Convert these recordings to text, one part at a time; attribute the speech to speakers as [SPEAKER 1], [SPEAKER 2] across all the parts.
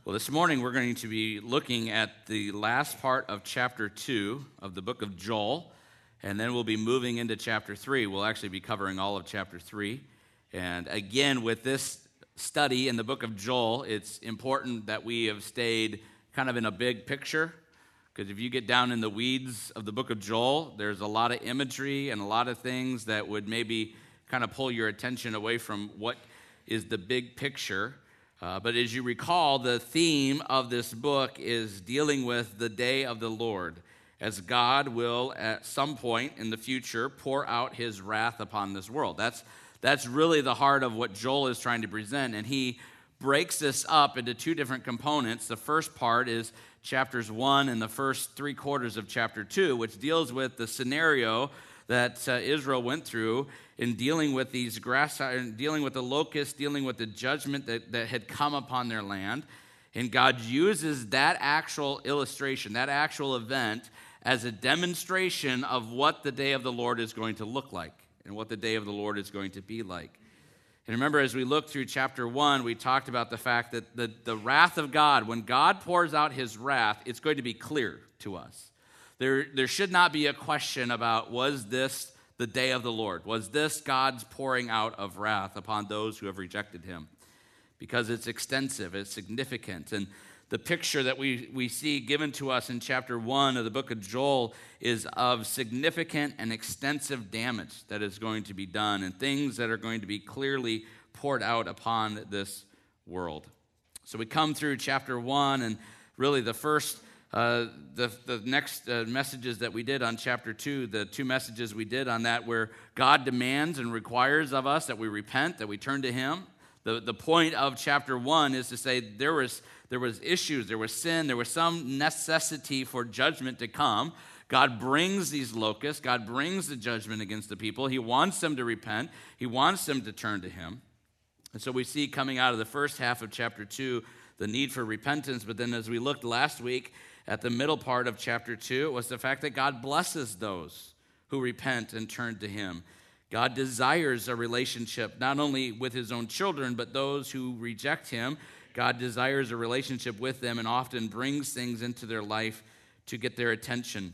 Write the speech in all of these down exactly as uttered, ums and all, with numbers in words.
[SPEAKER 1] Well, this morning we're going to be looking at the last part of chapter two of the book of Joel, and then we'll be moving into chapter three. We'll actually be covering all of chapter three. And again, with this study in the book of Joel, it's important that we have stayed kind of in a big picture, because if you get down in the weeds of the book of Joel, there's a lot of imagery and a lot of things that would maybe kind of pull your attention away from what is the big picture. Uh, but as you recall, the theme of this book is dealing with the day of the Lord, as God will at some point in the future pour out his wrath upon this world. That's, that's really the heart of what Joel is trying to present, and he breaks this up into two different components. The first part is chapters one and the first three quarters of chapter two, which deals with the scenario that uh, Israel went through in dealing with these grass, dealing with the locusts, dealing with the judgment that, that had come upon their land. And God uses that actual illustration, that actual event, as a demonstration of what the day of the Lord is going to look like and what the day of the Lord is going to be like. And remember, as we look through chapter one, we talked about the fact that the, the wrath of God, when God pours out his wrath, it's going to be clear to us. There, there should not be a question about, was this the day of the Lord? Was this God's pouring out of wrath upon those who have rejected him? Because it's extensive, it's significant. And the picture that we, we see given to us in chapter one of the book of Joel is of significant and extensive damage that is going to be done and things that are going to be clearly poured out upon this world. So we come through chapter one, and really the first Uh, the, the next uh, messages that we did on chapter two, the two messages we did on that, where God demands and requires of us that we repent, that we turn to him. The, the point of chapter one is to say there was, there was issues, there was sin, there was some necessity for judgment to come. God brings these locusts, God brings the judgment against the people. He wants them to repent, he wants them to turn to him. And so we see coming out of the first half of chapter two, the need for repentance. But then as we looked last week, at the middle part of chapter two, it was the fact that God blesses those who repent and turn to him. God desires a relationship not only with his own children, but those who reject him. God desires a relationship with them and often brings things into their life to get their attention.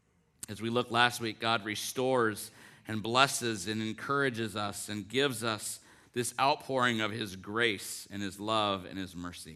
[SPEAKER 1] As we looked last week, God restores and blesses and encourages us and gives us this outpouring of his grace and his love and his mercy.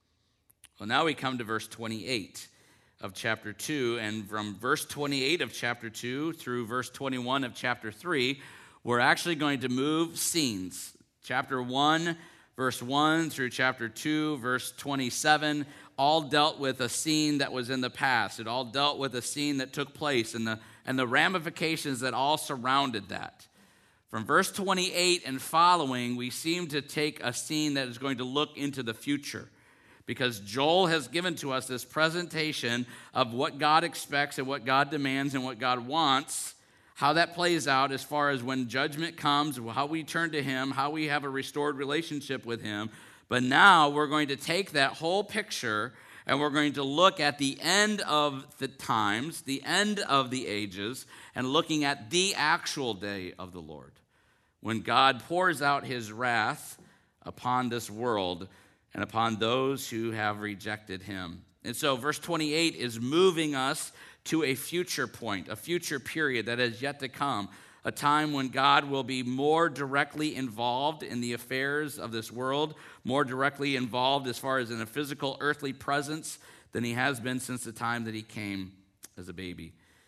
[SPEAKER 1] Well, now we come to verse twenty-eight of chapter two, and from verse twenty-eight of chapter two through verse twenty-one of chapter three, we're actually going to move scenes. Chapter one, verse one through chapter two, verse twenty-seven, all dealt with a scene that was in the past. It all dealt with a scene that took place and the, and the ramifications that all surrounded that. From verse twenty-eight and following, we seem to take a scene that is going to look into the future, because Joel has given to us this presentation of what God expects and what God demands and what God wants, how that plays out as far as when judgment comes, how we turn to him, how we have a restored relationship with him. But now we're going to take that whole picture and we're going to look at the end of the times, the end of the ages, and looking at the actual day of the Lord, when God pours out his wrath upon this world and upon those who have rejected him. And so verse twenty-eight is moving us to a future point, a future period that is yet to come, a time when God will be more directly involved in the affairs of this world, more directly involved as far as in a physical earthly presence than he has been since the time that he came as a baby.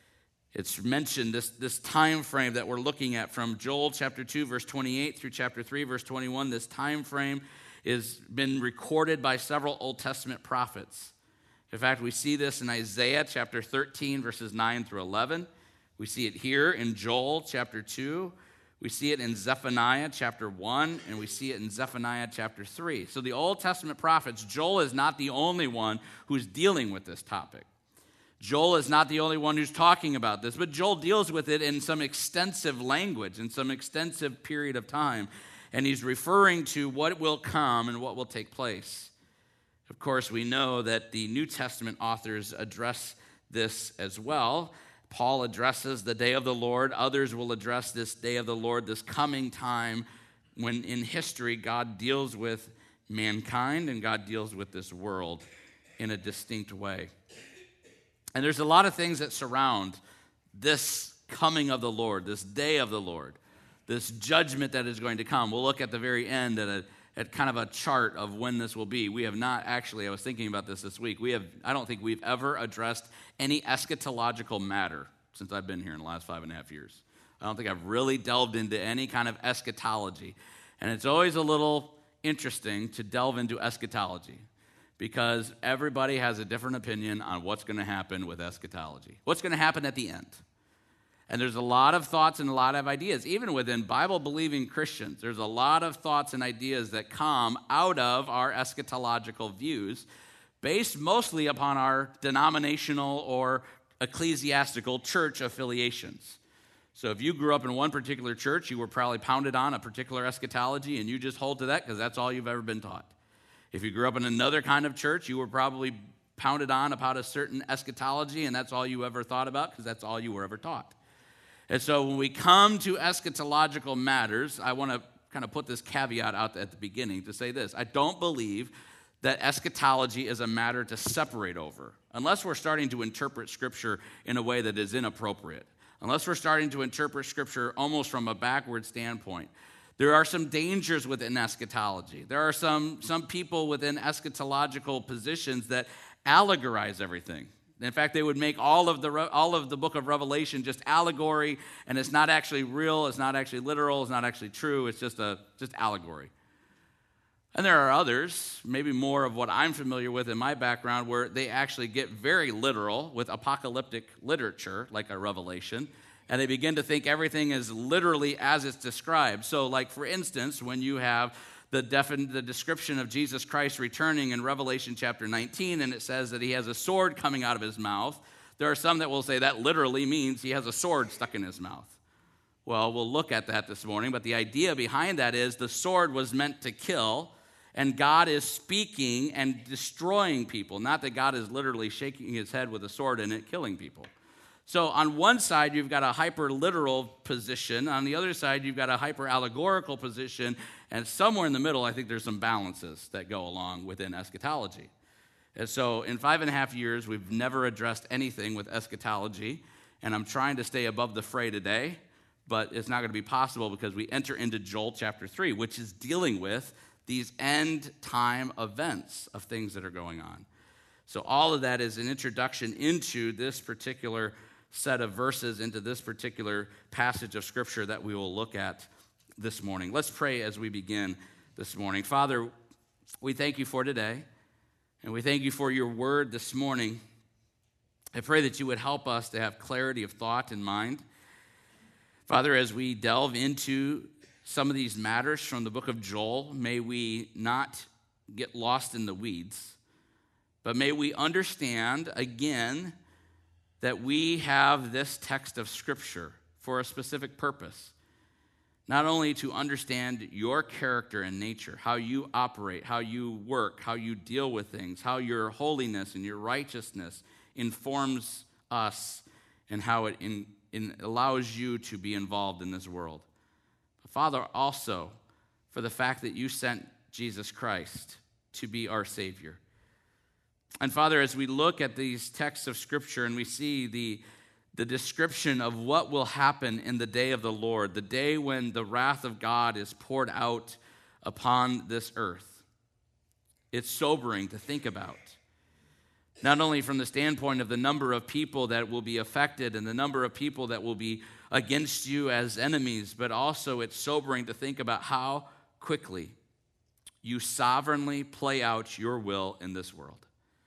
[SPEAKER 1] It's mentioned, this, this time frame that we're looking at from Joel chapter two, verse twenty-eight through chapter three, verse twenty-one, this time frame has been recorded by several Old Testament prophets. In fact, we see this in Isaiah chapter thirteen, verses nine through eleven. We see it here in Joel chapter two. We see it in Zephaniah chapter one, and we see it in Zephaniah chapter three. So the Old Testament prophets, Joel is not the only one who's dealing with this topic. Joel is not the only one who's talking about this, but Joel deals with it in some extensive language, in some extensive period of time. And he's referring to what will come and what will take place. Of course, we know that the New Testament authors address this as well. Paul addresses the day of the Lord. Others will address this day of the Lord, this coming time when in history God deals with mankind, and God deals with this world in a distinct way. And there's a lot of things that surround this coming of the Lord, this day of the Lord, this judgment that is going to come. We'll look at the very end at a at kind of a chart of when this will be. We have not actually, I was thinking about this this week, we have, I don't think we've ever addressed any eschatological matter since I've been here in the last five and a half years. I don't think I've really delved into any kind of eschatology. And it's always a little interesting to delve into eschatology because everybody has a different opinion on what's going to happen with eschatology. What's going to happen at the end? And there's a lot of thoughts and a lot of ideas. Even within Bible-believing Christians, there's a lot of thoughts and ideas that come out of our eschatological views based mostly upon our denominational or ecclesiastical church affiliations. So if you grew up in one particular church, you were probably pounded on a particular eschatology, and you just hold to that because that's all you've ever been taught. If you grew up in another kind of church, you were probably pounded on about a certain eschatology, and that's all you ever thought about because that's all you were ever taught. And so when we come to eschatological matters, I want to kind of put this caveat out at the beginning to say this. I don't believe that eschatology is a matter to separate over, unless we're starting to interpret Scripture in a way that is inappropriate, unless we're starting to interpret Scripture almost from a backward standpoint. There are some dangers within eschatology. There are some, some people within eschatological positions that allegorize everything. In fact, they would make all of the all of the book of Revelation just allegory, and it's not actually real, it's not actually literal, it's not actually true, it's just a just allegory. And there are others, maybe more of what I'm familiar with in my background, where they actually get very literal with apocalyptic literature, like a Revelation, and they begin to think everything is literally as it's described. So, like, for instance, when you have The, defin- the description of Jesus Christ returning in Revelation chapter nineteen, and it says that he has a sword coming out of his mouth. There are some that will say that literally means he has a sword stuck in his mouth. Well, we'll look at that this morning, but the idea behind that is the sword was meant to kill, and God is speaking and destroying people, not that God is literally shaking his head with a sword and it killing people. So on one side, you've got a hyper-literal position. On the other side, you've got a hyper-allegorical position. And somewhere in the middle, I think there's some balances that go along within eschatology. And so in five and a half years, we've never addressed anything with eschatology. And I'm trying to stay above the fray today, but it's not going to be possible because we enter into Joel chapter three, which is dealing with these end-time events of things that are going on. So all of that is an introduction into this particular set of verses, into this particular passage of Scripture that we will look at this morning. Let's pray as we begin this morning. Father, we thank you for today, and we thank you for your word this morning. I pray that you would help us to have clarity of thought and mind. Father, as we delve into some of these matters from the book of Joel, may we not get lost in the weeds, but may we understand again that we have this text of Scripture for a specific purpose. Not only to understand your character and nature, how you operate, how you work, how you deal with things, how your holiness and your righteousness informs us, and how it in, in allows you to be involved in this world. But Father, also for the fact that you sent Jesus Christ to be our Savior. And Father, as we look at these texts of Scripture and we see the the description of what will happen in the day of the Lord, the day when the wrath of God is poured out upon this earth. It's sobering to think about. Not only from the standpoint of the number of people that will be affected and the number of people that will be against you as enemies, but also it's sobering to think about how quickly you sovereignly play out your will in this world.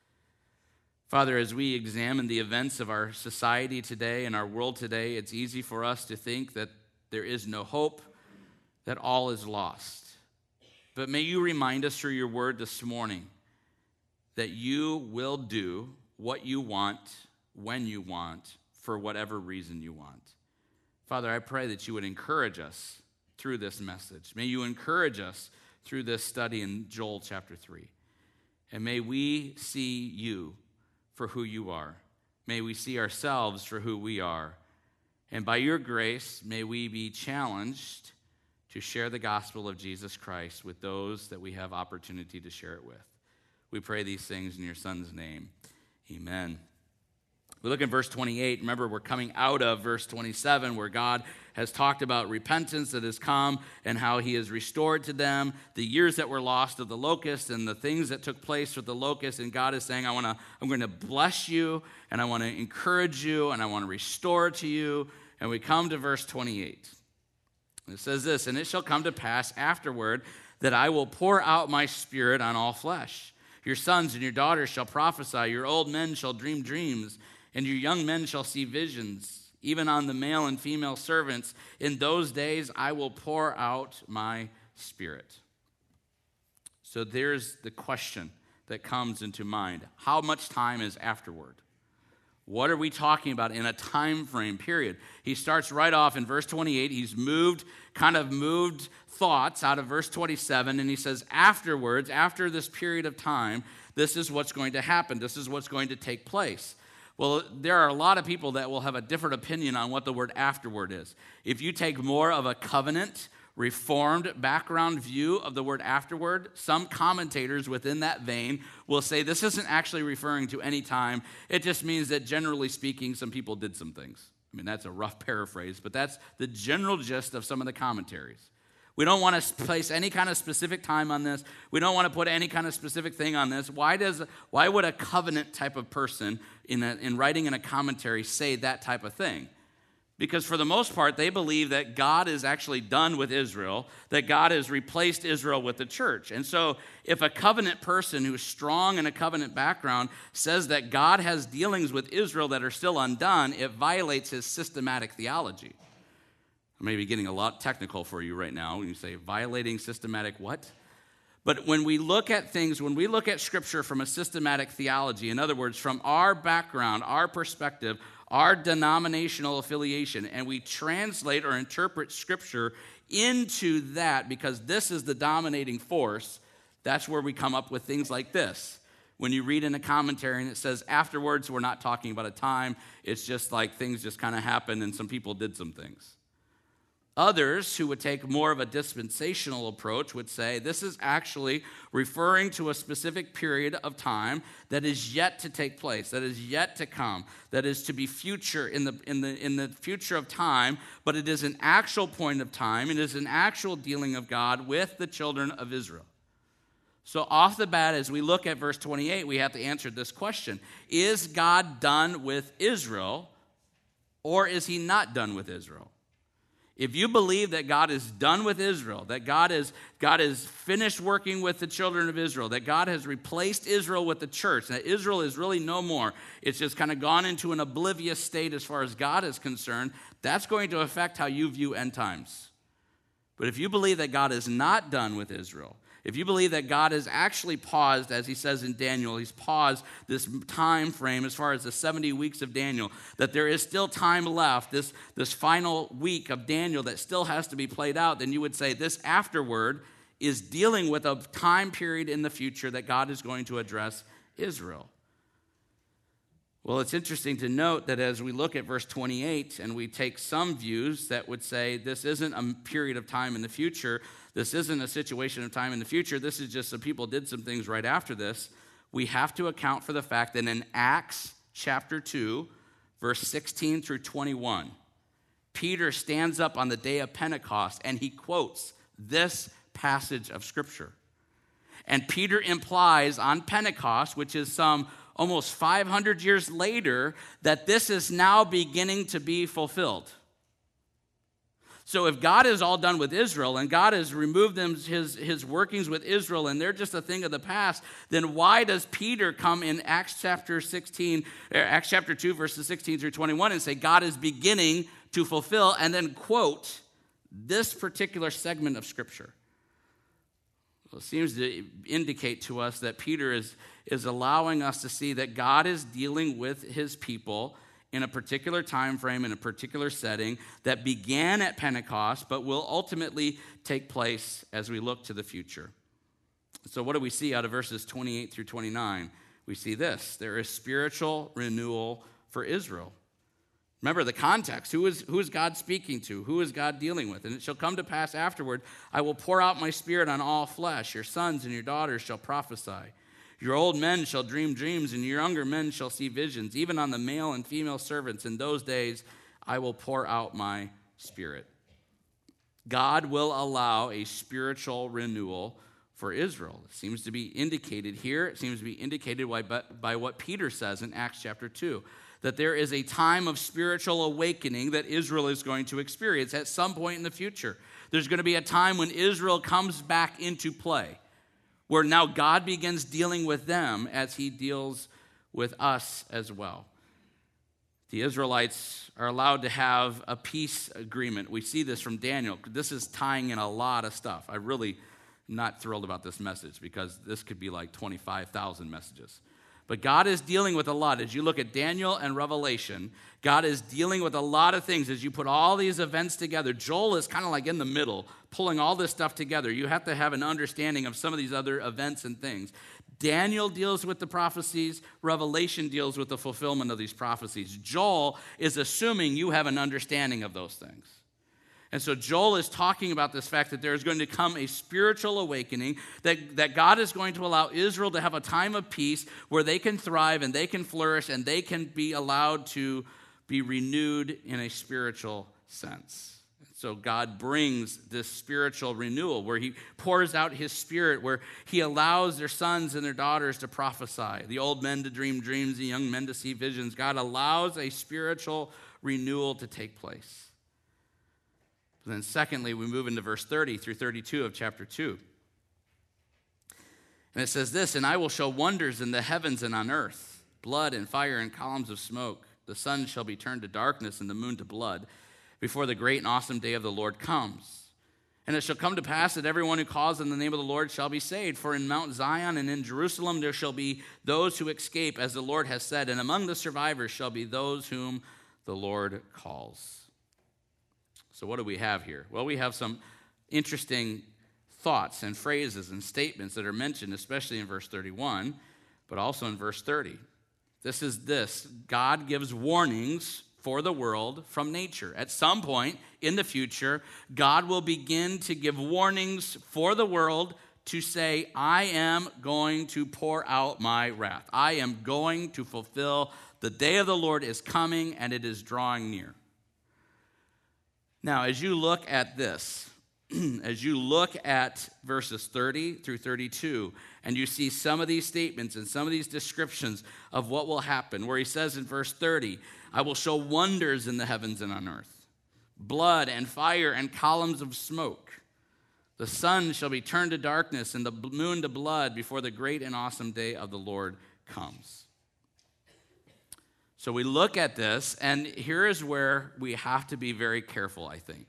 [SPEAKER 1] Father, as we examine the events of our society today and our world today, it's easy for us to think that there is no hope, that all is lost. But may you remind us through your word this morning that you will do what you want, when you want, for whatever reason you want. Father, I pray that you would encourage us through this message. May you encourage us through this study in Joel chapter three. And may we see you for who you are. May we see ourselves for who we are. And by your grace, may we be challenged to share the gospel of Jesus Christ with those that we have opportunity to share it with. We pray these things in your Son's name. Amen. We look at verse twenty-eight. Remember, we're coming out of verse twenty-seven, where God has talked about repentance that has come and how he has restored to them the years that were lost of the locust and the things that took place with the locust. And God is saying, I want to, I'm going to bless you, and I want to encourage you, and I want to restore to you. And we come to verse twenty-eight. It says this, and it shall come to pass afterward that I will pour out my spirit on all flesh. Your sons and your daughters shall prophesy, your old men shall dream dreams, and your young men shall see visions, even on the male and female servants. In those days I will pour out my spirit. So there's the question that comes into mind. How much time is afterward? What are we talking about in a time frame period? He starts right off in verse twenty-eight. He's moved, kind of moved thoughts out of verse twenty-seven, and he says, afterwards, after this period of time, this is what's going to happen. This is what's going to take place. Well, there are a lot of people that will have a different opinion on what the word afterward is. If you take more of a covenant, reformed background view of the word afterward, some commentators within that vein will say this isn't actually referring to any time. It just means that generally speaking, some people did some things. I mean, that's a rough paraphrase, but that's the general gist of some of the commentaries. We don't want to place any kind of specific time on this. We don't want to put any kind of specific thing on this. Why does why would a covenant type of person in a, in writing in a commentary say that type of thing? Because for the most part, they believe that God is actually done with Israel, that God has replaced Israel with the church. And so if a covenant person who's strong in a covenant background says that God has dealings with Israel that are still undone, it violates his systematic theology. I may be getting a lot technical for you right now when you say violating systematic what? But when we look at things, when we look at Scripture from a systematic theology, in other words, from our background, our perspective, our denominational affiliation, and we translate or interpret Scripture into that because this is the dominating force, that's where we come up with things like this. When you read in a commentary and it says afterwards, we're not talking about a time. It's just like things just kind of happened and some people did some things. Others who would take more of a dispensational approach would say this is actually referring to a specific period of time that is yet to take place, that is yet to come, that is to be future in the in the in the future of time, but it is an actual point of time. It is an actual dealing of God with the children of Israel. So off the bat, as we look at verse twenty-eight, we have to answer this question. Is God done with Israel, or is he not done with Israel? If you believe that God is done with Israel, that God is, God is finished working with the children of Israel, that God has replaced Israel with the church, that Israel is really no more, it's just kind of gone into an oblivious state as far as God is concerned, that's going to affect how you view end times. But if you believe that God is not done with Israel, if you believe that God has actually paused, as he says in Daniel, he's paused this time frame as far as the seventy weeks of Daniel, that there is still time left, this, this final week of Daniel that still has to be played out, then you would say this afterward is dealing with a time period in the future that God is going to address Israel. Well, it's interesting to note that as we look at verse twenty-eight and we take some views that would say this isn't a period of time in the future, this isn't a situation of time in the future, this is just some people did some things right after this, we have to account for the fact that in Acts chapter two, verse sixteen through twenty-one, Peter stands up on the day of Pentecost and he quotes this passage of Scripture. And Peter implies on Pentecost, which is some almost five hundred years later, that this is now beginning to be fulfilled. So if God is all done with Israel and God has removed them, his, his workings with Israel and they're just a thing of the past, then why does Peter come in Acts chapter sixteen, Acts chapter two, verses sixteen through twenty-one and say God is beginning to fulfill and then quote this particular segment of Scripture? Well, it seems to indicate to us that Peter is, is allowing us to see that God is dealing with his people in a particular time frame, in a particular setting that began at Pentecost, but will ultimately take place as we look to the future. So what do we see out of verses twenty-eight through twenty-nine? We see this. There is spiritual renewal for Israel. Remember the context. Who is, who is God speaking to? Who is God dealing with? And it shall come to pass afterward, I will pour out my spirit on all flesh. Your sons and your daughters shall prophesy. Your old men shall dream dreams, and your younger men shall see visions. Even on the male and female servants in those days, I will pour out my spirit. God will allow a spiritual renewal for Israel. It seems to be indicated here. It seems to be indicated by, by what Peter says in Acts chapter two. That there is a time of spiritual awakening that Israel is going to experience at some point in the future. There's going to be a time when Israel comes back into play, where now God begins dealing with them as he deals with us as well. The Israelites are allowed to have a peace agreement. We see this from Daniel. This is tying in a lot of stuff. I really am not thrilled about this message because this could be like twenty-five thousand messages. But God is dealing with a lot. As you look at Daniel and Revelation, God is dealing with a lot of things. As you put all these events together, Joel is kind of like in the middle, pulling all this stuff together. You have to have an understanding of some of these other events and things. Daniel deals with the prophecies. Revelation deals with the fulfillment of these prophecies. Joel is assuming you have an understanding of those things. And so Joel is talking about this fact that there is going to come a spiritual awakening, that, that God is going to allow Israel to have a time of peace where they can thrive and they can flourish and they can be allowed to be renewed in a spiritual sense. So God brings this spiritual renewal where he pours out his spirit, where he allows their sons and their daughters to prophesy, the old men to dream dreams, the young men to see visions. God allows a spiritual renewal to take place. But then secondly, we move into verse thirty through thirty-two of chapter two. And it says this, and I will show wonders in the heavens and on earth, blood and fire and columns of smoke. The sun shall be turned to darkness and the moon to blood before the great and awesome day of the Lord comes. And it shall come to pass that everyone who calls on the name of the Lord shall be saved. For in Mount Zion and in Jerusalem there shall be those who escape, as the Lord has said, and among the survivors shall be those whom the Lord calls. So what do we have here? Well, we have some interesting thoughts and phrases and statements that are mentioned, especially in verse thirty-one, but also in verse thirty. This is this: God gives warnings for the world from nature. At some point in the future, God will begin to give warnings for the world to say, I am going to pour out my wrath. I am going to fulfill. The day of the Lord is coming and it is drawing near. Now, as you look at this, as you look at verses thirty through thirty-two, and you see some of these statements and some of these descriptions of what will happen, where he says in verse thirty, I will show wonders in the heavens and on earth, blood and fire and columns of smoke. The sun shall be turned to darkness and the moon to blood before the great and awesome day of the Lord comes. So we look at this, and here is where we have to be very careful, I think.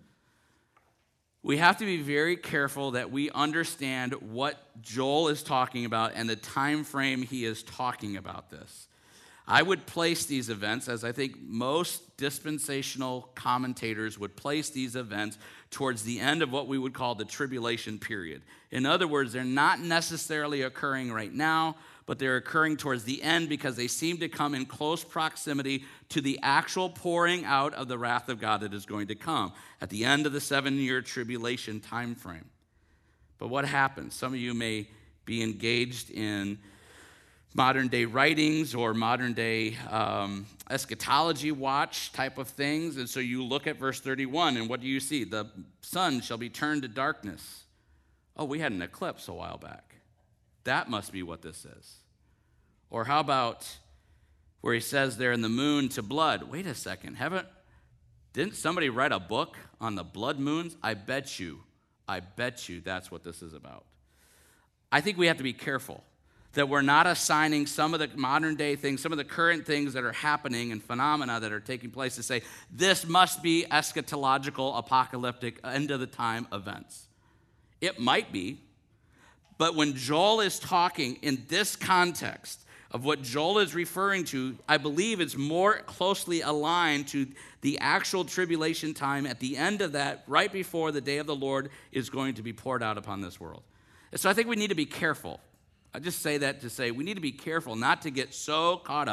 [SPEAKER 1] We have to be very careful that we understand what Joel is talking about and the time frame he is talking about this. I would place these events, as I think most dispensational commentators would place these events towards the end of what we would call the tribulation period. In other words, they're not necessarily occurring right now, but they're occurring towards the end because they seem to come in close proximity to the actual pouring out of the wrath of God that is going to come at the end of the seven-year tribulation time frame. But what happens? Some of you may be engaged in modern-day writings or modern-day um, eschatology watch type of things, and so you look at verse thirty-one, and what do you see? The sun shall be turned to darkness. Oh, we had an eclipse a while back. That must be what this is. Or how about where he says there in the moon to blood? Wait a second. Haven't, didn't somebody write a book on the blood moons? I bet you, I bet you that's what this is about. I think we have to be careful that we're not assigning some of the modern day things, some of the current things that are happening and phenomena that are taking place to say, this must be eschatological, apocalyptic, end of the time events. It might be. But when Joel is talking in this context of what Joel is referring to, I believe it's more closely aligned to the actual tribulation time at the end of that, right before the day of the Lord is going to be poured out upon this world. And so I think we need to be careful. I just say that to say we need to be careful not to get so caught up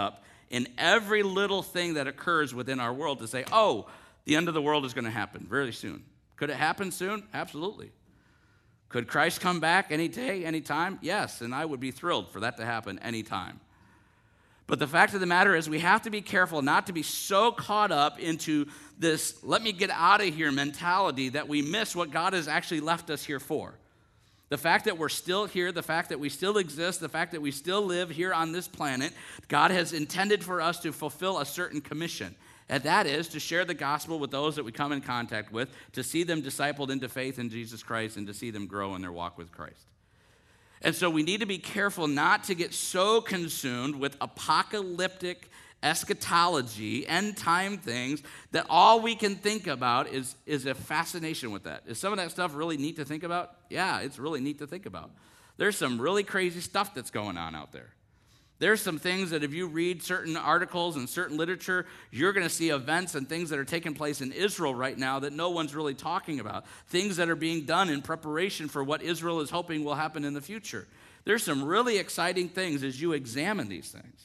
[SPEAKER 1] in every little thing that occurs within our world to say, oh, the end of the world is going to happen very soon. Could it happen soon? Absolutely. Could Christ come back any day, any time? Yes, and I would be thrilled for that to happen any time. But the fact of the matter is we have to be careful not to be so caught up into this let me get out of here mentality that we miss what God has actually left us here for. The fact that we're still here, the fact that we still exist, the fact that we still live here on this planet, God has intended for us to fulfill a certain commission. And that is to share the gospel with those that we come in contact with, to see them discipled into faith in Jesus Christ, and to see them grow in their walk with Christ. And so we need to be careful not to get so consumed with apocalyptic eschatology, end time things, that all we can think about is, is a fascination with that. Is some of that stuff really neat to think about? Yeah, it's really neat to think about. There's some really crazy stuff that's going on out there. There's some things that if you read certain articles and certain literature, you're going to see events and things that are taking place in Israel right now that no one's really talking about. Things that are being done in preparation for what Israel is hoping will happen in the future. There's some really exciting things as you examine these things.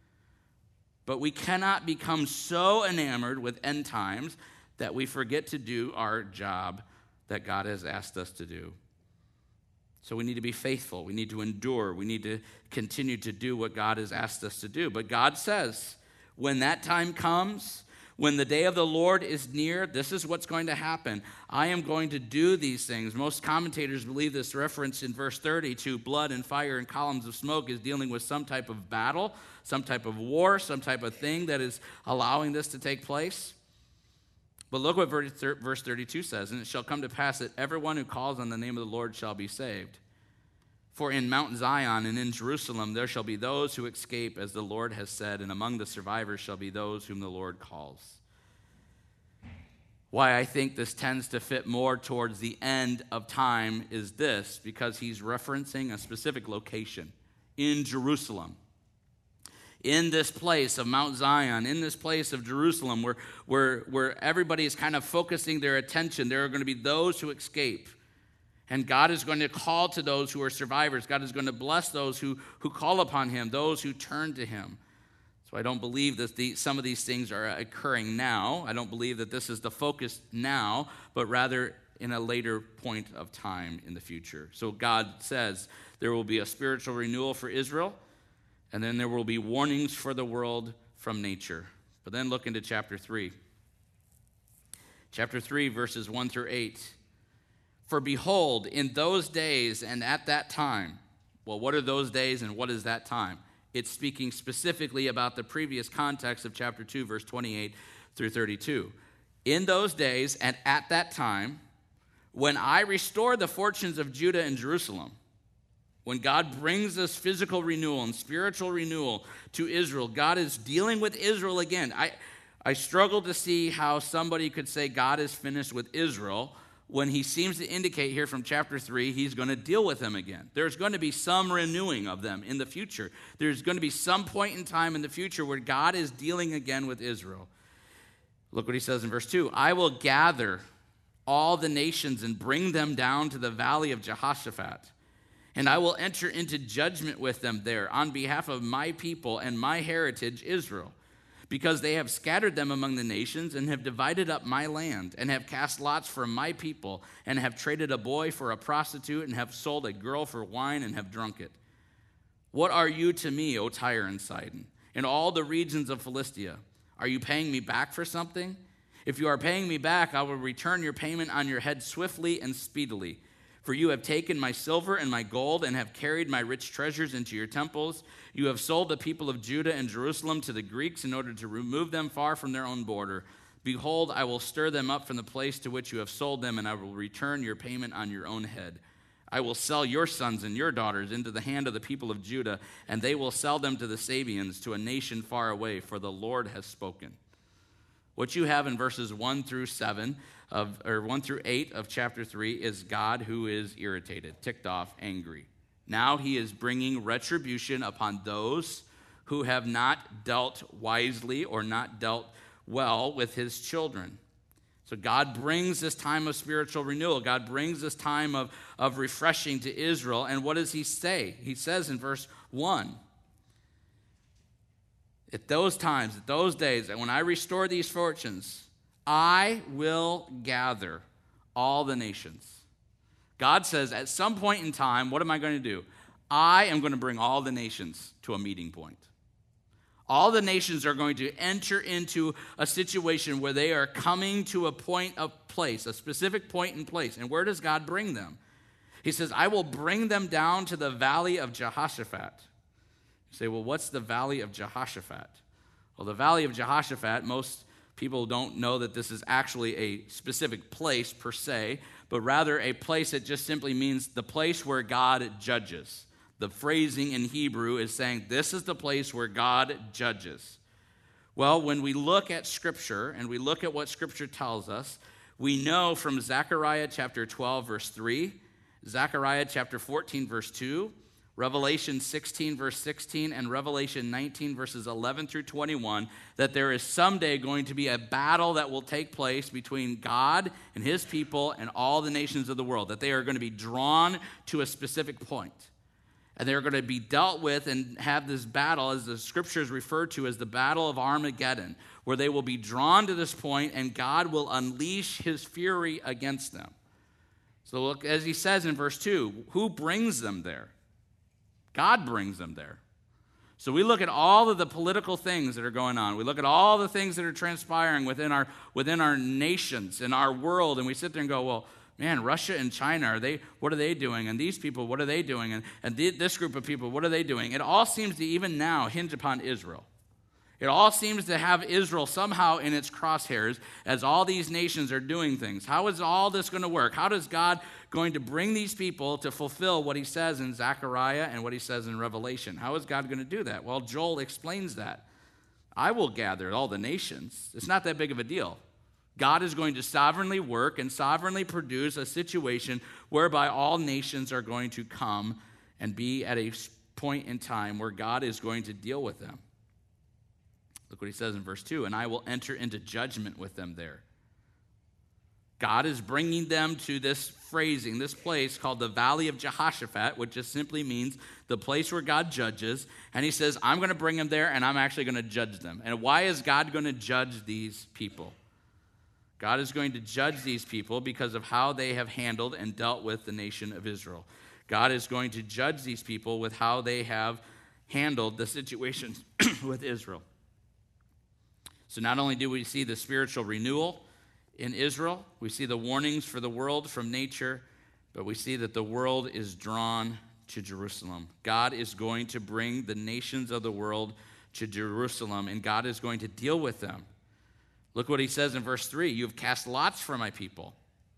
[SPEAKER 1] But we cannot become so enamored with end times that we forget to do our job that God has asked us to do. So we need to be faithful. We need to endure. We need to continue to do what God has asked us to do. But God says, when that time comes, when the day of the Lord is near, this is what's going to happen. I am going to do these things. Most commentators believe this reference in verse thirty to blood and fire and columns of smoke is dealing with some type of battle, some type of war, some type of thing that is allowing this to take place. But look what verse thirty-two says, and it shall come to pass that everyone who calls on the name of the Lord shall be saved. For in Mount Zion and in Jerusalem there shall be those who escape, as the Lord has said, and among the survivors shall be those whom the Lord calls. Why I think this tends to fit more towards the end of time is this, because he's referencing a specific location in Jerusalem. In this place of Mount Zion, in this place of Jerusalem, where, where, where everybody is kind of focusing their attention, there are going to be those who escape. And God is going to call to those who are survivors. God is going to bless those who, who call upon him, those who turn to him. So I don't believe that the, some of these things are occurring now. I don't believe that this is the focus now, but rather in a later point of time in the future. So God says there will be a spiritual renewal for Israel, and then there will be warnings for the world from nature. But then look into chapter three. Chapter three, verses one through eight. For behold, in those days and at that time, well, what are those days and what is that time? It's speaking specifically about the previous context of chapter two, verse twenty-eight through thirty-two. In those days and at that time, when I restore the fortunes of Judah and Jerusalem, when God brings this physical renewal and spiritual renewal to Israel, God is dealing with Israel again. I, I struggle to see how somebody could say God is finished with Israel when he seems to indicate here from chapter three, he's going to deal with them again. There's going to be some renewing of them in the future. There's going to be some point in time in the future where God is dealing again with Israel. Look what he says in verse two. I will gather all the nations and bring them down to the valley of Jehoshaphat. And I will enter into judgment with them there on behalf of my people and my heritage, Israel, because they have scattered them among the nations and have divided up my land and have cast lots for my people and have traded a boy for a prostitute and have sold a girl for wine and have drunk it. What are you to me, O Tyre and Sidon, and all the regions of Philistia? Are you paying me back for something? If you are paying me back, I will return your payment on your head swiftly and speedily. For you have taken my silver and my gold and have carried my rich treasures into your temples. You have sold the people of Judah and Jerusalem to the Greeks in order to remove them far from their own border. Behold, I will stir them up from the place to which you have sold them, and I will return your payment on your own head. I will sell your sons and your daughters into the hand of the people of Judah, and they will sell them to the Sabeans, to a nation far away, for the Lord has spoken. What you have in verses one through seven of or one through eight of chapter three is God who is irritated, ticked off, angry. Now he is bringing retribution upon those who have not dealt wisely or not dealt well with his children. So God brings this time of spiritual renewal. God brings this time of, of refreshing to Israel. And what does he say? He says in verse one, At those times, at those days, and when I restore these fortunes, I will gather all the nations. God says, at some point in time, what am I going to do? I am going to bring all the nations to a meeting point. All the nations are going to enter into a situation where they are coming to a point of place, a specific point in place. And where does God bring them? He says, I will bring them down to the valley of Jehoshaphat. You say, well, what's the valley of Jehoshaphat? Well, the valley of Jehoshaphat, most people don't know that this is actually a specific place per se, but rather a place that just simply means the place where God judges. The phrasing in Hebrew is saying this is the place where God judges. Well, when we look at Scripture and we look at what Scripture tells us, we know from Zechariah chapter twelve, verse three, Zechariah chapter fourteen, verse two, Revelation sixteen, verse sixteen, and Revelation nineteen, verses eleven through twenty-one, that there is someday going to be a battle that will take place between God and his people and all the nations of the world, that they are going to be drawn to a specific point. And they're going to be dealt with and have this battle, as the scriptures refer to as the Battle of Armageddon, where they will be drawn to this point and God will unleash his fury against them. So look, as he says in verse two, who brings them there? God brings them there. So we look at all of the political things that are going on. We look at all the things that are transpiring within our, within our nations, in our world, and we sit there and go, well, man, Russia and China, are they? What are they doing? And these people, what are they doing? And, and the, this group of people, what are they doing? It all seems to even now hinge upon Israel. It all seems to have Israel somehow in its crosshairs as all these nations are doing things. How is all this going to work? How is God going to bring these people to fulfill what he says in Zechariah and what he says in Revelation? How is God going to do that? Well, Joel explains that. I will gather all the nations. It's not that big of a deal. God is going to sovereignly work and sovereignly produce a situation whereby all nations are going to come and be at a point in time where God is going to deal with them. Look what he says in verse two, and I will enter into judgment with them there. God is bringing them to this phrasing, this place called the Valley of Jehoshaphat, which just simply means the place where God judges. And he says, I'm going to bring them there and I'm actually going to judge them. And why is God going to judge these people? God is going to judge these people because of how they have handled and dealt with the nation of Israel. God is going to judge these people with how they have handled the situation with Israel. So not only do we see the spiritual renewal in Israel, we see the warnings for the world from nature, but we see that the world is drawn to Jerusalem. God is going to bring the nations of the world to Jerusalem, and God is going to deal with them. Look what he says in verse three. You have cast lots for my people.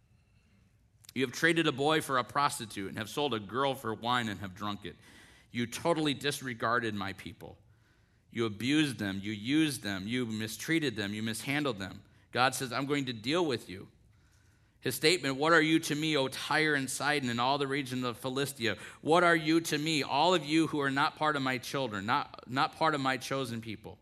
[SPEAKER 1] You have traded a boy for a prostitute and have sold a girl for wine and have drunk it. You totally disregarded my people. You abused them. You used them. You mistreated them. You mishandled them. God says, I'm going to deal with you. His statement, what are you to me, O Tyre and Sidon and all the region of Philistia? What are you to me, all of you who are not part of my children, not, not part of my chosen people?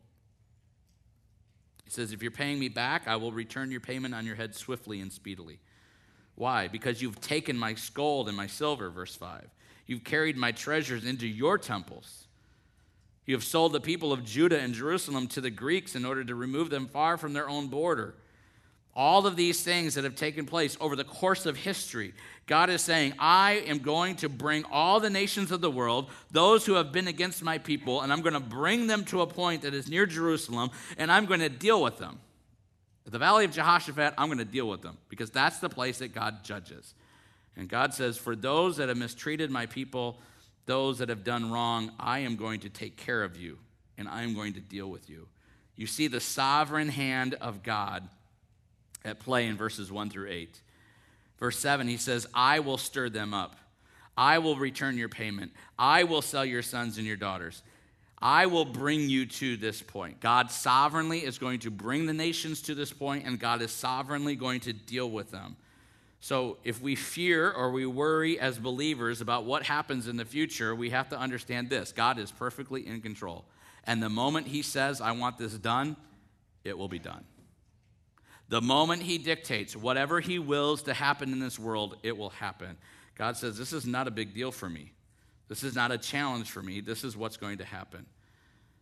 [SPEAKER 1] He says, if you're paying me back, I will return your payment on your head swiftly and speedily. Why? Because you've taken my gold and my silver, verse five. You've carried my treasures into your temples. You have sold the people of Judah and Jerusalem to the Greeks in order to remove them far from their own border. All of these things that have taken place over the course of history, God is saying, I am going to bring all the nations of the world, those who have been against my people, and I'm going to bring them to a point that is near Jerusalem, and I'm going to deal with them. At the Valley of Jehoshaphat, I'm going to deal with them, because that's the place that God judges. And God says, for those that have mistreated my people, those that have done wrong, I am going to take care of you, and I am going to deal with you. You see the sovereign hand of God at play in verses one through eight. Verse seven, he says, I will stir them up. I will return your payment. I will sell your sons and your daughters. I will bring you to this point. God sovereignly is going to bring the nations to this point, and God is sovereignly going to deal with them. So if we fear or we worry as believers about what happens in the future, we have to understand this. God is perfectly in control. And the moment he says, I want this done, it will be done. The moment he dictates whatever he wills to happen in this world, it will happen. God says, this is not a big deal for me. This is not a challenge for me. This is what's going to happen.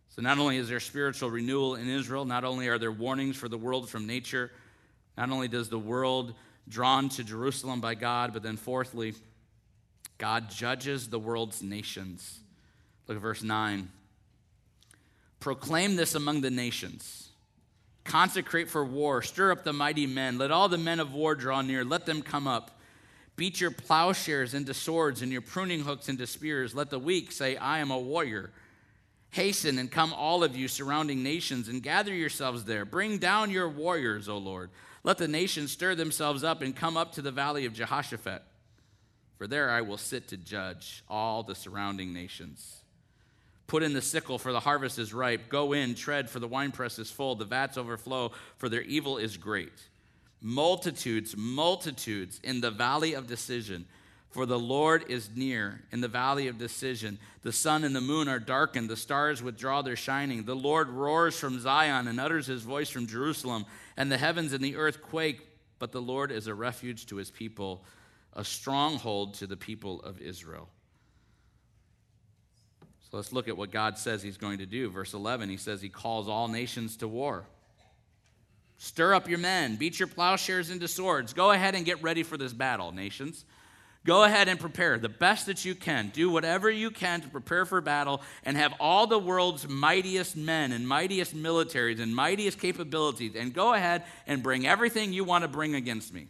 [SPEAKER 1] So not only is there spiritual renewal in Israel, not only are there warnings for the world from nature, not only does the world drawn to Jerusalem by God, but then fourthly, God judges the world's nations. Look at verse nine. Proclaim this among the nations. Consecrate for war. Stir up the mighty men. Let all the men of war draw near. Let them come up. Beat your plowshares into swords and your pruning hooks into spears. Let the weak say, I am a warrior. Hasten and come all of you surrounding nations and gather yourselves there. Bring down your warriors, O Lord. Let the nations stir themselves up and come up to the valley of Jehoshaphat. For there I will sit to judge all the surrounding nations. Put in the sickle, for the harvest is ripe. Go in, tread, for the winepress is full. The vats overflow, for their evil is great. Multitudes, multitudes in the valley of decision. For the Lord is near in the valley of decision. The sun and the moon are darkened. The stars withdraw their shining. The Lord roars from Zion and utters his voice from Jerusalem. And the heavens and the earth quake. But the Lord is a refuge to his people, a stronghold to the people of Israel. So let's look at what God says he's going to do. Verse eleven, he says he calls all nations to war. Stir up your men. Beat your plowshares into swords. Go ahead and get ready for this battle, nations. Go ahead and prepare the best that you can. Do whatever you can to prepare for battle and have all the world's mightiest men and mightiest militaries and mightiest capabilities. And go ahead and bring everything you want to bring against me.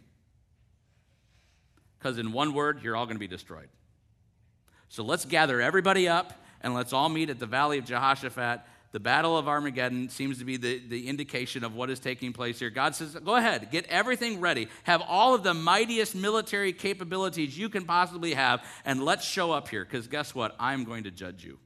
[SPEAKER 1] Because in one word, you're all going to be destroyed. So let's gather everybody up and let's all meet at the valley of Jehoshaphat. The battle of Armageddon seems to be the, the indication of what is taking place here. God says, go ahead, get everything ready. Have all of the mightiest military capabilities you can possibly have, and let's show up here, because guess what? I'm going to judge you.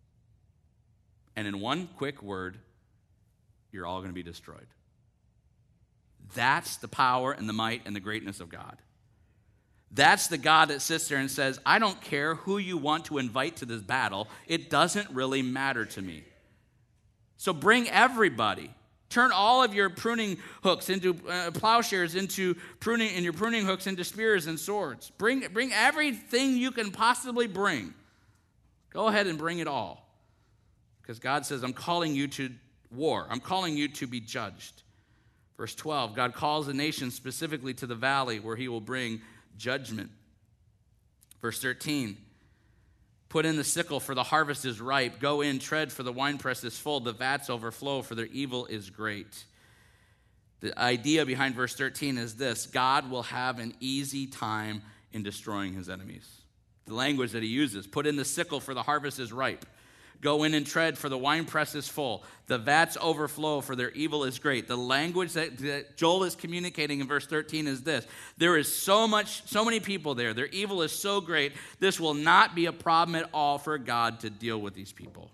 [SPEAKER 1] And in one quick word, you're all going to be destroyed. That's the power and the might and the greatness of God. That's the God that sits there and says, I don't care who you want to invite to this battle. It doesn't really matter to me. So bring everybody. Turn all of your pruning hooks into uh, plowshares, into pruning, and your pruning hooks into spears and swords. Bring, bring everything you can possibly bring. Go ahead and bring it all. Because God says, I'm calling you to war. I'm calling you to be judged. Verse twelve, God calls the nation specifically to the valley where he will bring judgment. Verse thirteen, put in the sickle, for the harvest is ripe. Go in, tread, for the winepress is full. The vats overflow, for their evil is great. The idea behind verse thirteen is this: God will have an easy time in destroying his enemies. The language that he uses, put in the sickle, for the harvest is ripe. Go in and tread, for the winepress is full. The vats overflow, for their evil is great. The language that, that Joel is communicating in verse thirteen is this: there is so much, so many people there. Their evil is so great. This will not be a problem at all for God to deal with these people.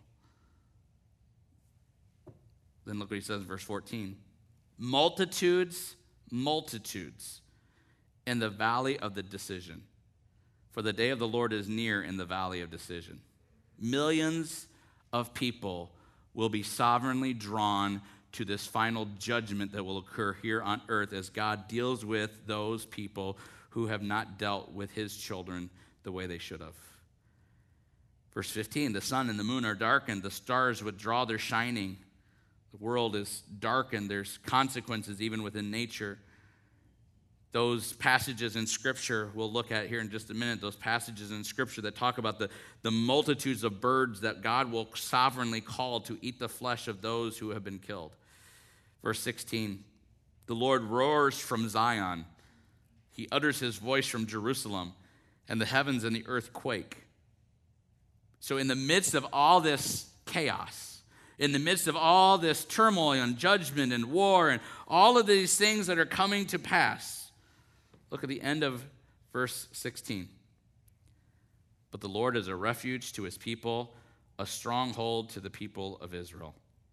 [SPEAKER 1] Then look what he says in verse fourteen. Multitudes, multitudes in the valley of the decision. For the day of the Lord is near in the valley of decision. Millions of people will be sovereignly drawn to this final judgment that will occur here on earth as God deals with those people who have not dealt with his children the way they should have. Verse fifteen, the sun and the moon are darkened, the stars withdraw their shining. The world is darkened, there's consequences even within nature. Those passages in Scripture we'll look at here in just a minute, those passages in Scripture that talk about the, the multitudes of birds that God will sovereignly call to eat the flesh of those who have been killed. Verse sixteen, the Lord roars from Zion. He utters his voice from Jerusalem, and the heavens and the earth quake. So in the midst of all this chaos, in the midst of all this turmoil and judgment and war and all of these things that are coming to pass, look at the end of verse sixteen. But the Lord is a refuge to his people, a stronghold to the people of Israel.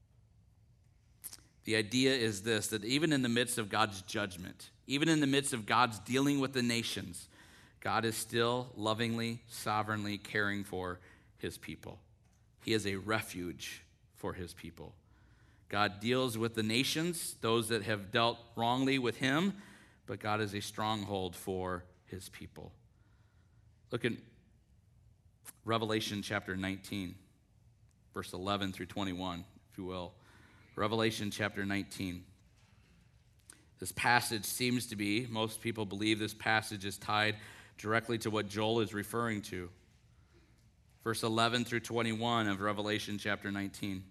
[SPEAKER 1] The idea is this, that even in the midst of God's judgment, even in the midst of God's dealing with the nations, God is still lovingly, sovereignly caring for his people. He is a refuge for his people. God deals with the nations, those that have dealt wrongly with him, but God is a stronghold for his people. Look at Revelation chapter nineteen. verse eleven through twenty-one, if you will. Revelation chapter nineteen. This passage seems to be, most people believe this passage is tied directly to what Joel is referring to. Verse eleven through twenty-one of Revelation chapter nineteen.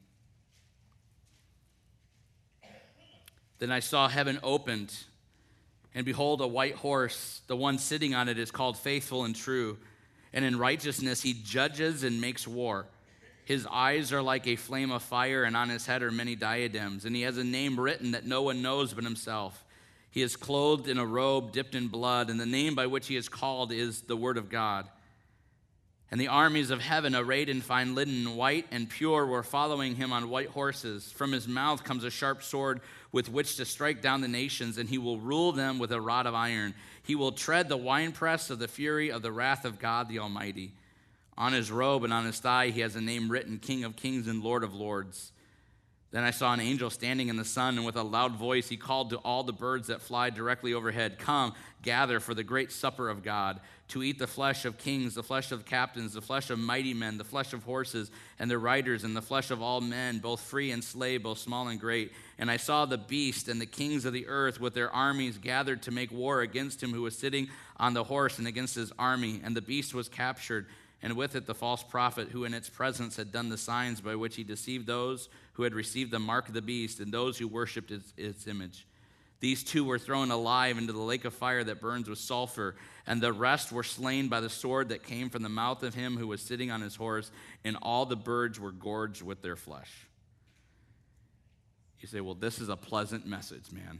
[SPEAKER 1] Then I saw heaven opened, and behold, a white horse. The one sitting on it is called Faithful and True, and in righteousness he judges and makes war. His eyes are like a flame of fire, and on his head are many diadems, and he has a name written that no one knows but himself. He is clothed in a robe dipped in blood, and the name by which he is called is the Word of God. And the armies of heaven, arrayed in fine linen, white and pure, were following him on white horses. From his mouth comes a sharp sword with which to strike down the nations, and he will rule them with a rod of iron. He will tread the winepress of the fury of the wrath of God the Almighty. On his robe and on his thigh he has a name written, King of Kings and Lord of Lords. Then I saw an angel standing in the sun, and with a loud voice he called to all the birds that fly directly overhead, Come, gather for the great supper of God, to eat the flesh of kings, the flesh of captains, the flesh of mighty men, the flesh of horses and their riders, and the flesh of all men, both free and slave, both small and great. And I saw the beast and the kings of the earth with their armies gathered to make war against him who was sitting on the horse and against his army. And the beast was captured, and with it the false prophet, who in its presence had done the signs by which he deceived those who had received the mark of the beast and those who worshipped its, its image. These two were thrown alive into the lake of fire that burns with sulfur, and the rest were slain by the sword that came from the mouth of him who was sitting on his horse, and all the birds were gorged with their flesh. You say, well, this is a pleasant message, man.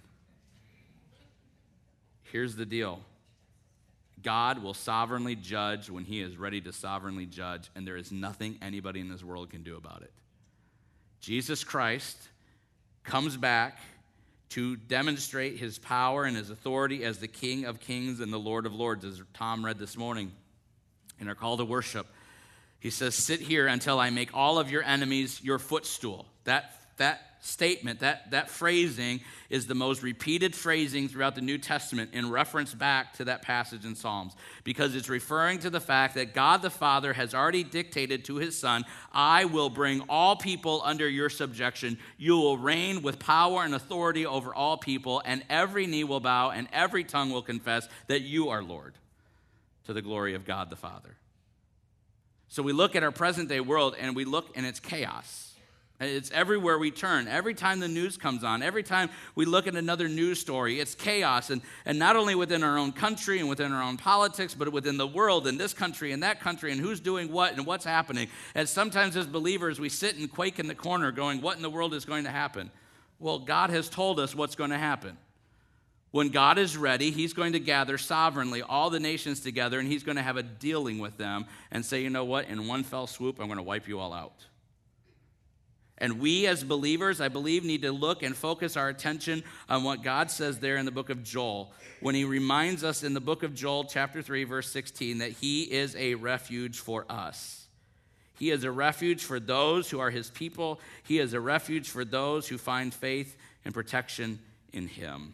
[SPEAKER 1] Here's the deal. God will sovereignly judge when he is ready to sovereignly judge, and there is nothing anybody in this world can do about it. Jesus Christ comes back to demonstrate his power and his authority as the King of Kings and the Lord of Lords, as Tom read this morning in our call to worship. He says, sit here until I make all of your enemies your footstool. That, that statement, that, that phrasing is the most repeated phrasing throughout the New Testament in reference back to that passage in Psalms, because it's referring to the fact that God the Father has already dictated to his Son, I will bring all people under your subjection. You will reign with power and authority over all people, and every knee will bow and every tongue will confess that you are Lord, to the glory of God the Father. So we look at our present day world and we look and it's chaos. It's everywhere we turn. Every time the news comes on, every time we look at another news story, it's chaos. And, and not only within our own country and within our own politics, but within the world and this country and that country and who's doing what and what's happening. And sometimes as believers, we sit and quake in the corner going, what in the world is going to happen? Well, God has told us what's going to happen. When God is ready, he's going to gather sovereignly all the nations together, and he's going to have a dealing with them and say, you know what, in one fell swoop, I'm going to wipe you all out. And we as believers, I believe, need to look and focus our attention on what God says there in the book of Joel, when he reminds us in the book of Joel, chapter three, verse sixteen, that he is a refuge for us. He is a refuge for those who are his people. He is a refuge for those who find faith and protection in him.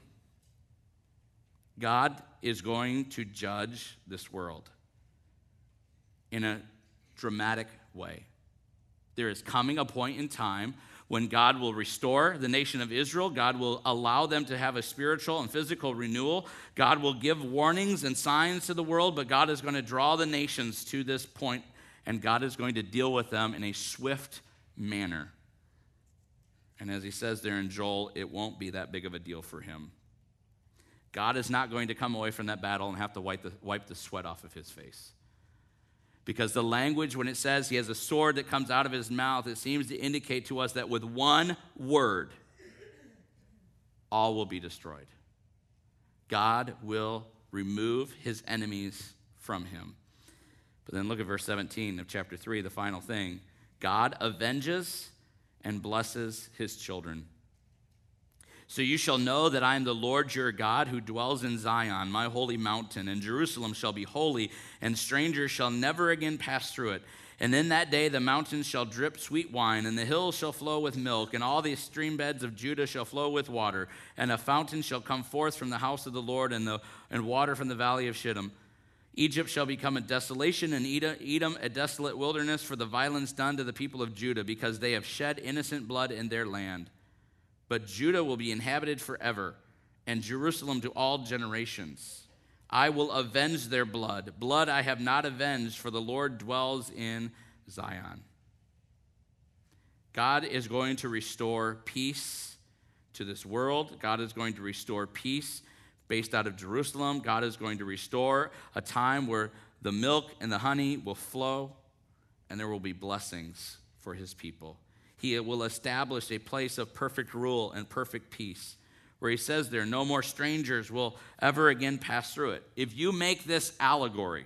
[SPEAKER 1] God is going to judge this world in a dramatic way. There is coming a point in time when God will restore the nation of Israel. God will allow them to have a spiritual and physical renewal. God will give warnings and signs to the world, but God is going to draw the nations to this point, and God is going to deal with them in a swift manner. And as he says there in Joel, it won't be that big of a deal for him. God is not going to come away from that battle and have to wipe the, wipe the sweat off of his face. Because the language, when it says he has a sword that comes out of his mouth, it seems to indicate to us that with one word, all will be destroyed. God will remove his enemies from him. But then look at verse seventeen of chapter three, the final thing. God avenges and blesses his children. So you shall know that I am the Lord your God who dwells in Zion, my holy mountain, and Jerusalem shall be holy, and strangers shall never again pass through it. And in that day the mountains shall drip sweet wine, and the hills shall flow with milk, and all the stream beds of Judah shall flow with water, and a fountain shall come forth from the house of the Lord, and, the, and water from the valley of Shittim. Egypt shall become a desolation, and Edom a desolate wilderness for the violence done to the people of Judah, because they have shed innocent blood in their land. But Judah will be inhabited forever, and Jerusalem to all generations. I will avenge their blood. Blood I have not avenged, for the Lord dwells in Zion. God is going to restore peace to this world. God is going to restore peace based out of Jerusalem. God is going to restore a time where the milk and the honey will flow, and there will be blessings for his people. He will establish a place of perfect rule and perfect peace, where he says there, no more strangers will ever again pass through it. If you make this allegory,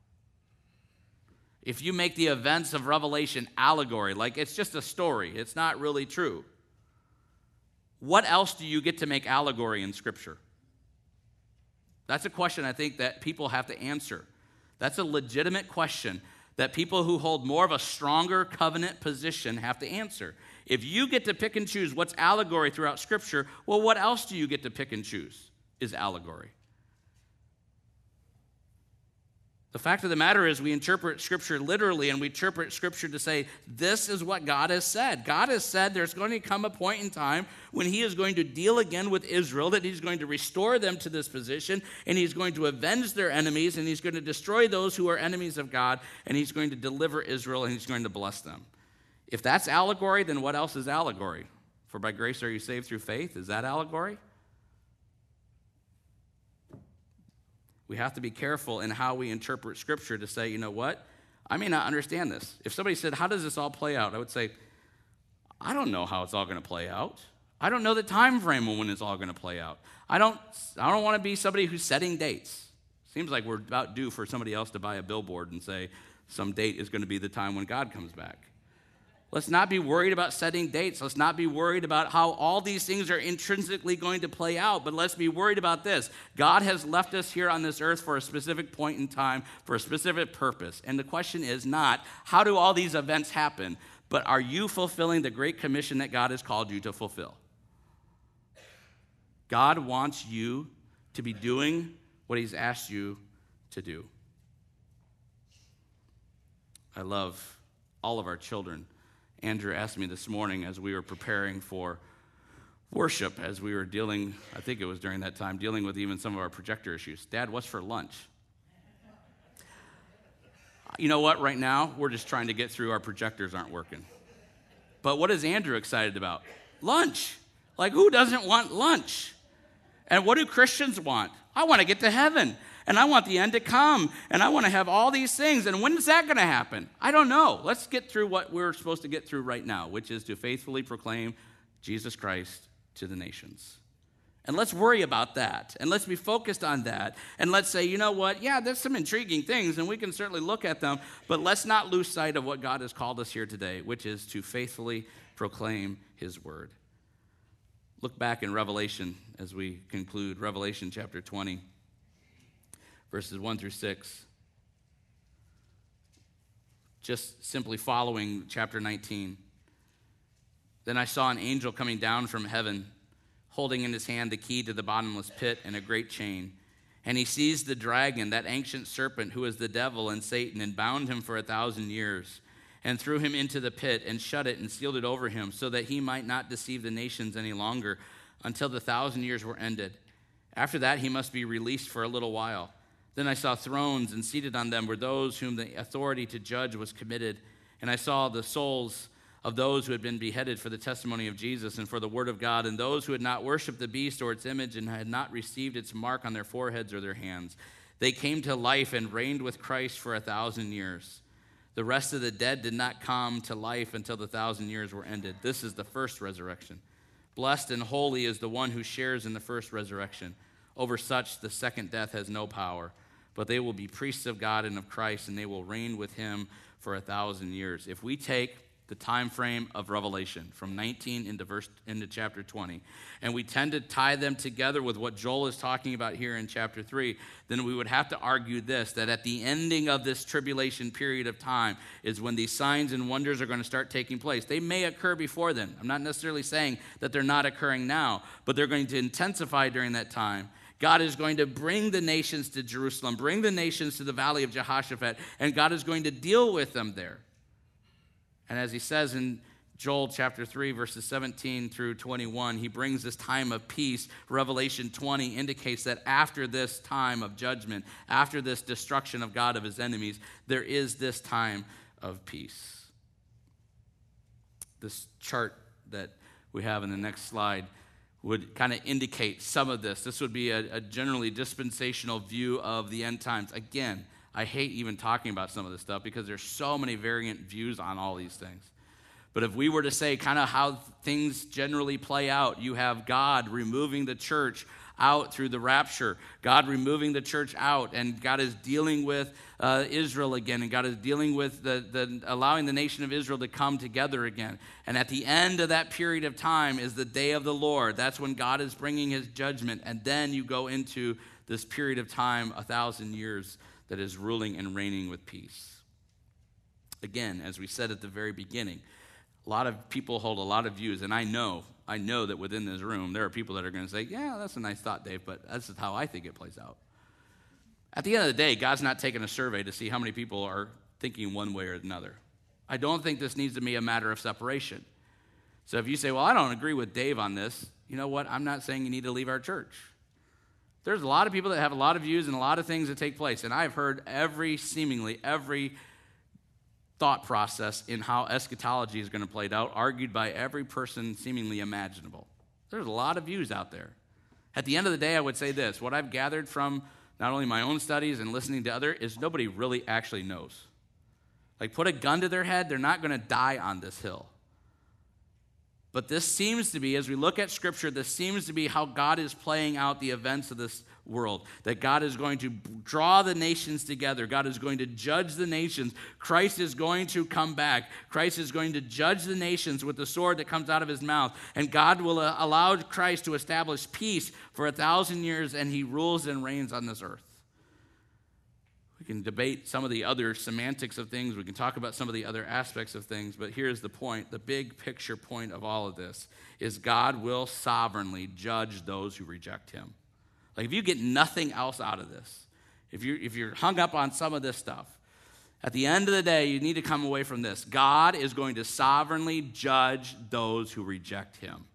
[SPEAKER 1] if you make the events of Revelation allegory, like it's just a story, it's not really true, what else do you get to make allegory in Scripture? That's a question I think that people have to answer. That's a legitimate question that people who hold more of a stronger covenant position have to answer. If you get to pick and choose what's allegory throughout Scripture, well, what else do you get to pick and choose is allegory? The fact of the matter is we interpret Scripture literally, and we interpret Scripture to say, this is what God has said. God has said there's going to come a point in time when he is going to deal again with Israel, that he's going to restore them to this position, and he's going to avenge their enemies, and he's going to destroy those who are enemies of God, and he's going to deliver Israel, and he's going to bless them. If that's allegory, then what else is allegory? For by grace are you saved through faith? Is that allegory? We have to be careful in how we interpret Scripture to say, you know what? I may not understand this. If somebody said, how does this all play out? I would say, I don't know how it's all going to play out. I don't know the time frame of when it's all going to play out. I don't, I don't want to be somebody who's setting dates. Seems like we're about due for somebody else to buy a billboard and say some date is going to be the time when God comes back. Let's not be worried about setting dates. Let's not be worried about how all these things are intrinsically going to play out, but let's be worried about this. God has left us here on this earth for a specific point in time, for a specific purpose. And the question is not, how do all these events happen, but are you fulfilling the great commission that God has called you to fulfill? God wants you to be doing what he's asked you to do. I love all of our children. Andrew asked me this morning as we were preparing for worship, as we were dealing, I think it was during that time, dealing with even some of our projector issues. Dad, what's for lunch? You know what? Right now, we're just trying to get through. Our projectors aren't working. But what is Andrew excited about? Lunch. Like, who doesn't want lunch? And what do Christians want? I want to get to heaven. And I want the end to come, and I want to have all these things. And when is that going to happen? I don't know. Let's get through what we're supposed to get through right now, which is to faithfully proclaim Jesus Christ to the nations. And let's worry about that, and let's be focused on that. And let's say, you know what? Yeah, there's some intriguing things, and we can certainly look at them, but let's not lose sight of what God has called us here today, which is to faithfully proclaim his word. Look back in Revelation as we conclude, Revelation chapter twenty. Verses one through six. Just simply following chapter nineteen. Then I saw an angel coming down from heaven, holding in his hand the key to the bottomless pit and a great chain. And he seized the dragon, that ancient serpent who is the devil and Satan, and bound him for a thousand years, and threw him into the pit, and shut it, and sealed it over him, so that he might not deceive the nations any longer, until the thousand years were ended. After that he must be released for a little while. Then I saw thrones, and seated on them were those whom the authority to judge was committed. And I saw the souls of those who had been beheaded for the testimony of Jesus and for the word of God, and those who had not worshipped the beast or its image and had not received its mark on their foreheads or their hands. They came to life and reigned with Christ for a thousand years. The rest of the dead did not come to life until the thousand years were ended. This is the first resurrection. Blessed and holy is the one who shares in the first resurrection. Over such the second death has no power. But they will be priests of God and of Christ, and they will reign with him for a thousand years. If we take the time frame of Revelation from nineteen into verse into chapter twenty, and we tend to tie them together with what Joel is talking about here in chapter three, then we would have to argue this, that at the ending of this tribulation period of time is when these signs and wonders are going to start taking place. They may occur before then. I'm not necessarily saying that they're not occurring now, but they're going to intensify during that time. God is going to bring the nations to Jerusalem, bring the nations to the valley of Jehoshaphat, and God is going to deal with them there. And as he says in Joel chapter three, verses seventeen through twenty-one, he brings this time of peace. Revelation twenty indicates that after this time of judgment, after this destruction of God of his enemies, there is this time of peace. This chart that we have in the next slide would kind of indicate some of this. This would be a, a generally dispensational view of the end times. Again, I hate even talking about some of this stuff because there's so many variant views on all these things. But if we were to say kind of how things generally play out, you have God removing the church out through the rapture, God removing the church out, and God is dealing with uh, Israel again, and God is dealing with the, the allowing the nation of Israel to come together again. And at the end of that period of time is the day of the Lord. That's when God is bringing his judgment, and then you go into this period of time, a thousand years, that is ruling and reigning with peace. Again, as we said at the very beginning, a lot of people hold a lot of views, and I know, I know that within this room, there are people that are going to say, yeah, that's a nice thought, Dave, but that's how I think it plays out. At the end of the day, God's not taking a survey to see how many people are thinking one way or another. I don't think this needs to be a matter of separation. So if you say, well, I don't agree with Dave on this, you know what? I'm not saying you need to leave our church. There's a lot of people that have a lot of views and a lot of things that take place, and I've heard every, seemingly every thought process in how eschatology is going to play out, argued by every person seemingly imaginable. There's a lot of views out there. At the end of the day, I would say this. What I've gathered from not only my own studies and listening to others is nobody really actually knows. Like, put a gun to their head, they're not going to die on this hill. But this seems to be, as we look at Scripture, this seems to be how God is playing out the events of this world. That God is going to draw the nations together. God is going to judge the nations. Christ is going to come back. Christ is going to judge the nations with the sword that comes out of his mouth. And God will allow Christ to establish peace for a thousand years, and he rules and reigns on this earth. We can debate some of the other semantics of things. We can talk about some of the other aspects of things, but here's the point. The big picture point of all of this is God will sovereignly judge those who reject him. Like, if you get nothing else out of this, if you're, if you're hung up on some of this stuff, at the end of the day, you need to come away from this. God is going to sovereignly judge those who reject him.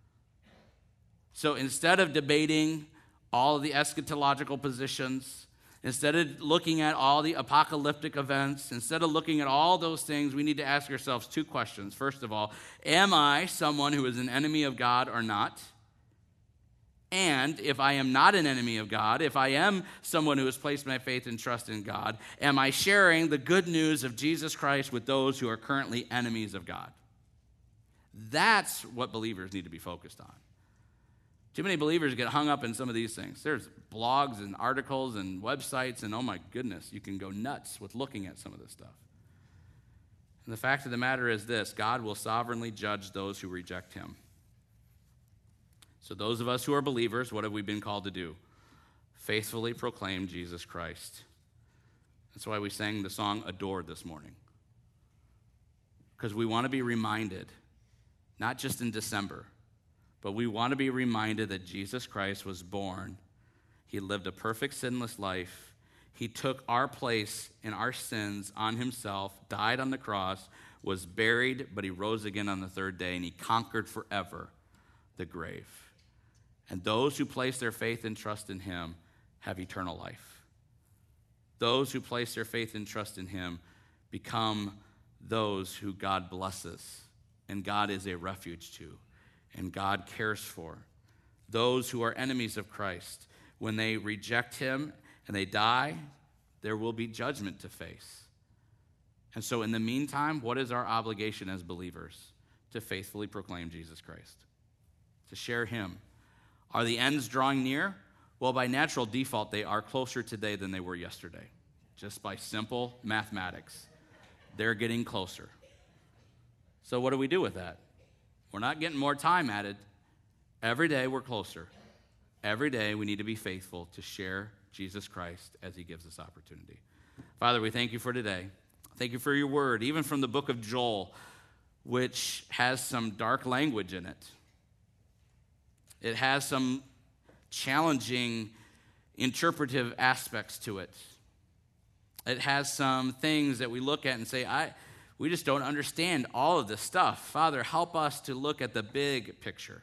[SPEAKER 1] So instead of debating all of the eschatological positions, instead of looking at all the apocalyptic events, instead of looking at all those things, we need to ask ourselves two questions. First of all, am I someone who is an enemy of God or not? And if I am not an enemy of God, if I am someone who has placed my faith and trust in God, am I sharing the good news of Jesus Christ with those who are currently enemies of God? That's what believers need to be focused on. Too many believers get hung up in some of these things. There's blogs and articles and websites, and oh my goodness, you can go nuts with looking at some of this stuff. And the fact of the matter is this: God will sovereignly judge those who reject him. So those of us who are believers, what have we been called to do? Faithfully proclaim Jesus Christ. That's why we sang the song Adored this morning. Because we want to be reminded, not just in December, but we want to be reminded that Jesus Christ was born. He lived a perfect, sinless life. He took our place in our sins on himself, died on the cross, was buried, but he rose again on the third day, and he conquered forever the grave. And those who place their faith and trust in him have eternal life. Those who place their faith and trust in him become those who God blesses, and God is a refuge to, and God cares for. Those who are enemies of Christ, when they reject him and they die, there will be judgment to face. And so in the meantime, what is our obligation as believers? To faithfully proclaim Jesus Christ, to share him. Are the ends drawing near? Well, by natural default, they are closer today than they were yesterday. Just by simple mathematics. They're getting closer. So what do we do with that? We're not getting more time added. Every day we're closer. Every day we need to be faithful to share Jesus Christ as he gives us opportunity. Father, we thank you for today. Thank you for your word, even from the book of Joel, which has some dark language in it. It has some challenging interpretive aspects to it. It has some things that we look at and say, I, we just don't understand all of this stuff. Father, help us to look at the big picture.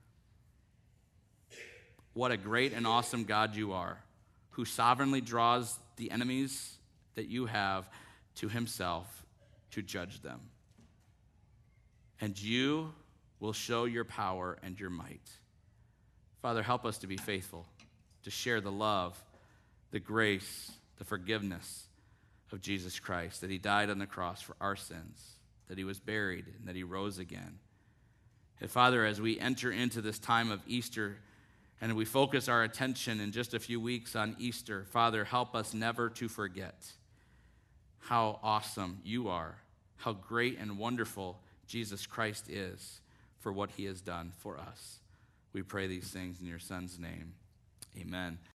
[SPEAKER 1] What a great and awesome God you are, who sovereignly draws the enemies that you have to himself to judge them. And you will show your power and your might. Father, help us to be faithful, to share the love, the grace, the forgiveness of Jesus Christ, that he died on the cross for our sins, that he was buried, and that he rose again. And Father, as we enter into this time of Easter, and we focus our attention in just a few weeks on Easter, Father, help us never to forget how awesome you are, how great and wonderful Jesus Christ is for what he has done for us. We pray these things in your Son's name. Amen.